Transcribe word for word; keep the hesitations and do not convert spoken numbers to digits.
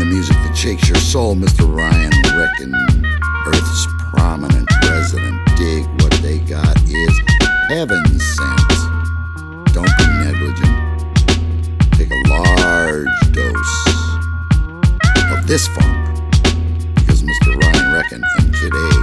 music that shakes your soul, Mister Ryan Reckon. Earth's prominent resident. Dig what they got is heaven sent. Don't be negligent. Take a large dose of this funk, because Mister Ryan Reckon and Kid A